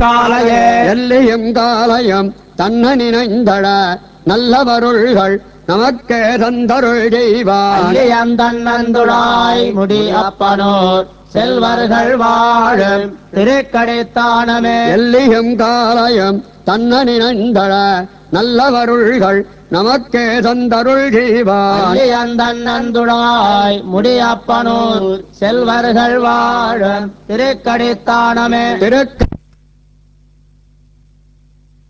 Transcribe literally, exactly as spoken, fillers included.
காலையே எல்லியும் காலையும் தன்ன நினைந்தட நல்லவருள்கள் நமக்கே தந்தருள் செய்வான். தன்னந்துழாய் முடி அப்பனோர் செல்வர்கள் வாழும் திருக்கடைத்தானமே எல்லியும் காலையும் தன்ன நினைந்தட நல்லவருள்கள் நமக்கே தந்தருள் செய்வான். தன்னந்துழாய் முடி அப்பனோர் செல்வர்கள் வாழும் திருக்கடைத்தானமே திரு